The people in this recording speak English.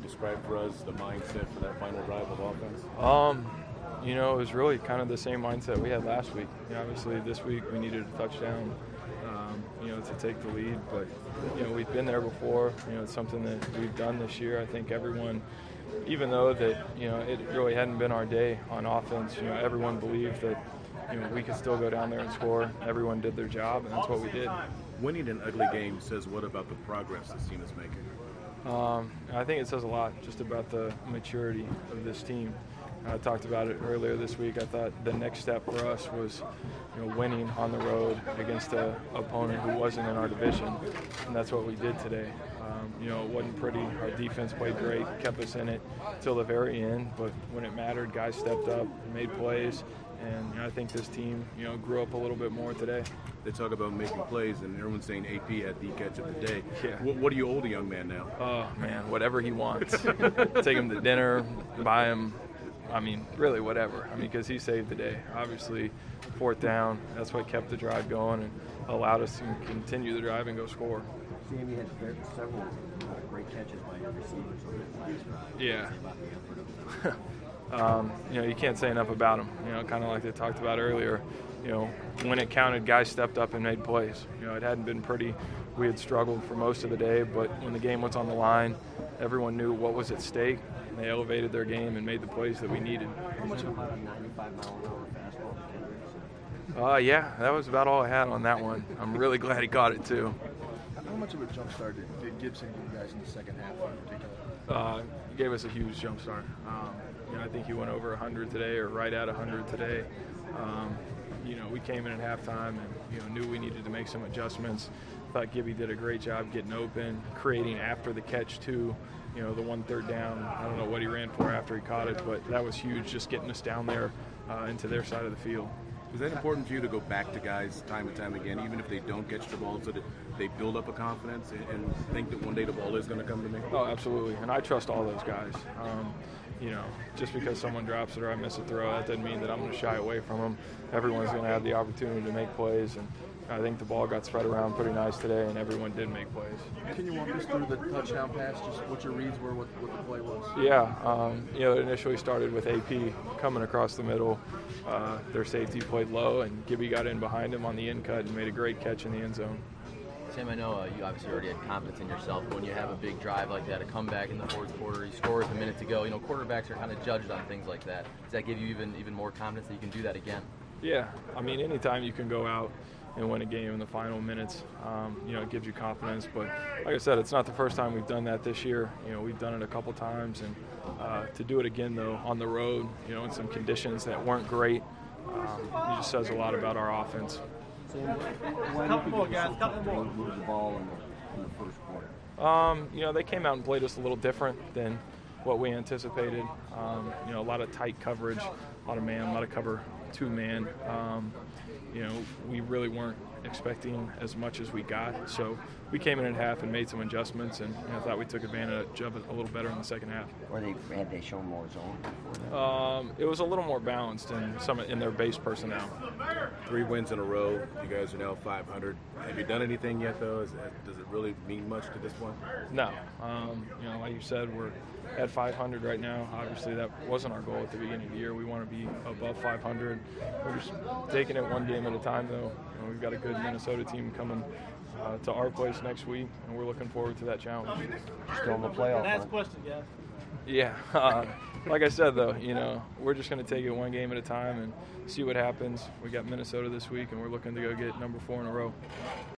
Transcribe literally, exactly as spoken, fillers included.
describe for us the mindset for that final drive of offense? Um, you know, it was really kind of the same mindset we had last week. You know, obviously, this week we needed a touchdown, um, you know, to take the lead. But, you know, we've been there before. You know, it's something that we've done this year. I think everyone, even though that, you know, it really hadn't been our day on offense, you know, everyone believed that, you know, we could still go down there and score. Everyone did their job, and that's what we did. Winning an ugly game says what about the progress this team is making? Um, I think it says a lot just about the maturity of this team. I talked about it earlier this week. I thought the next step for us was, you know, winning on the road against an opponent who wasn't in our division, and that's what we did today. Um, you know, it wasn't pretty. Our defense played great, kept us in it till the very end, but when it mattered, guys stepped up and made plays, and you know, I think this team, you know, grew up a little bit more today. They talk about making plays, and everyone's saying A P had the catch of the day. Yeah. What, what do you owe the young man now? Oh, man, whatever he wants. Take him to dinner, buy him, I mean, really whatever. I mean, because he saved the day. Obviously, fourth down, that's what kept the drive going and allowed us to continue the drive and go score. Sammy had several uh, great catches by your receivers on that last drive. Yeah. um, you know, you can't say enough about him. You know, kind of like they talked about earlier. You know, when it counted, guys stepped up and made plays. You know, it hadn't been pretty. We had struggled for most of the day, but when the game was on the line, everyone knew what was at stake. And they elevated their game and made the plays that we needed. How much of a ninety-five mile an hour fastball to Kendricks? Uh, yeah, that was about all I had on that one. I'm really glad he caught it too. How much of a jump start did, did Gibson give you guys in the second half in particular? Uh, he gave us a huge jump start. Um, you know, I think he went over one hundred today, or right at one hundred today. Um, you know, we came in at halftime and, you know, knew we needed to make some adjustments. Thought Gibby did a great job getting open, creating after the catch too. You know, the one third down, I don't know what he ran for after he caught it, but that was huge, just getting us down there uh, into their side of the field. Is that important for you to go back to guys time and time again, even if they don't catch the ball, so that they build up a confidence and, and think that one day the ball is going to come to me? Oh, absolutely, and I trust all those guys. Um, you know, just because someone drops it or I miss a throw, that doesn't mean that I'm going to shy away from them. Everyone's going to have the opportunity to make plays, and I think the ball got spread around pretty nice today, and everyone did make plays. Can you walk us through the touchdown pass, just what your reads were, what, what the play was? Yeah, um, you know, it initially started with A P coming across the middle. Uh, their safety played low, and Gibby got in behind him on the in cut and made a great catch in the end zone. Sam, I know uh, you obviously already had confidence in yourself, but when you have a big drive like that, a comeback in the fourth quarter, you score with a minute to go, you know, quarterbacks are kind of judged on things like that. Does that give you even, even more confidence that you can do that again? Yeah, I mean, anytime you can go out and win a game in the final minutes, um, you know, it gives you confidence. But like I said, it's not the first time we've done that this year. You know, we've done it a couple times, and uh, to do it again, though, on the road, you know, in some conditions that weren't great, um, it just says a lot about our offense. Sam, why did you guys move the ball in the, in the first quarter? Um, you know, they came out and played us a little different than what we anticipated. Um, you know, a lot of tight coverage, a lot of man, a lot of cover two man. Um, you know, we really weren't expecting as much as we got. So we came in at half and made some adjustments, and you know, I thought we took advantage of it a little better in the second half. Or they had they shown more zone before that? Um, it was a little more balanced in some in their base personnel. Three wins in a row. You guys are now five hundred. Have you done anything yet, though? Is that, does it really mean much to this point? No. Um, you know, like you said, we're at five hundred right now. Obviously, that wasn't our goal at the beginning of the year. We want to be above five hundred. We're just taking it one game at a time, though. You know, we've got a good Minnesota team coming uh, to our place next week, and we're looking forward to that challenge. Still in the playoff. Last question, guys. Yeah. Uh, like I said, though, you know, we're just going to take it one game at a time and see what happens. We got Minnesota this week, and we're looking to go get number four in a row.